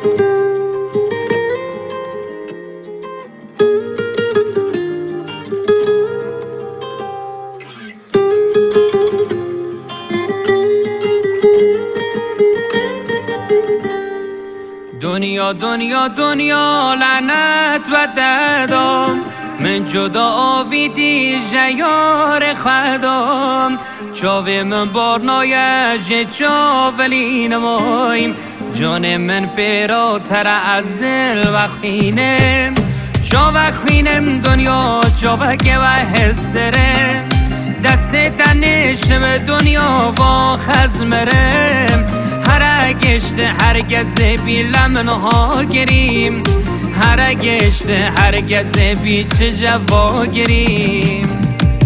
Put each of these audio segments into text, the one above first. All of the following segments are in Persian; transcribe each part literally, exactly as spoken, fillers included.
دنیا دنیا دنیا لعنت و دردم من جدا آویدی جیار خدام چاوی من بارنایه چاولی نمایم جان من پیراتر از دل و خوینم چاوه خوینم دنیا چاوه که و حسرم دست تنشم دنیا و خزمرم هر گشته هرگز بی لمنها گریم هر گشته هرگز بی چه جوا گریم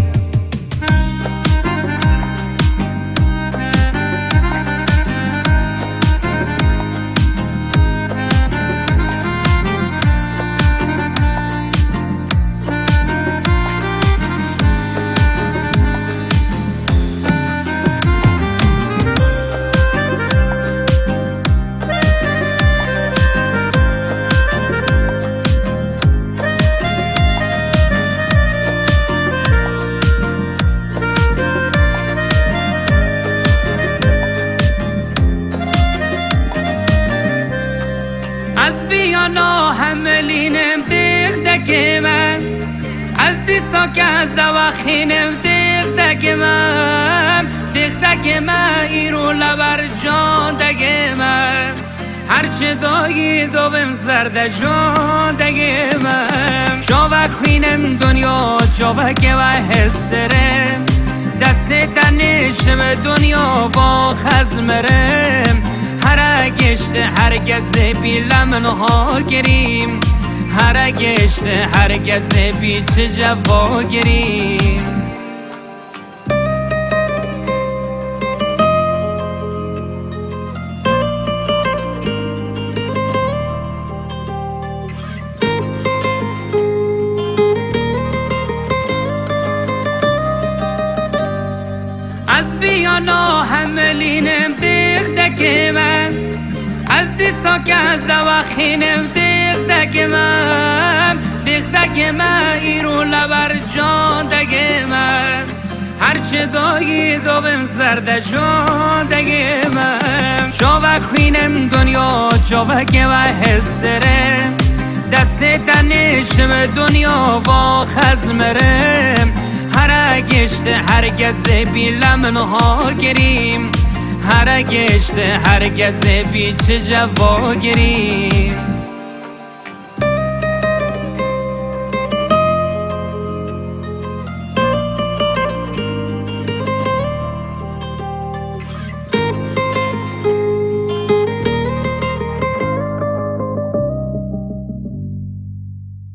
از بیانا هملینم دیغ دک من از دیستا که از زواخینم دیغ دک من دیغ دک من ایرو لبر جان دک من هرچه دایی دوم زرده جان دک من چاوه خوینم دنیا چاوه که و حسرم دست تنشم دنیا و خزمرم هر گشته هرگز بی لمنها گریم هر گشته هرگز بی چه جوا گریم از بیانا هملینم دیغ دک من از دیستا که از زواخینم دیغ دک من دیغ دک من ایرو لبر جان دک من هرچه دایی دوم زرده جان دک من چاوه خوینم دنیا چاوه که و حسرم دست تنشم دنیا و خزمرم هر گشته هرگز بی لمنها گریم هر گشته هرگز بی چه جوا گریم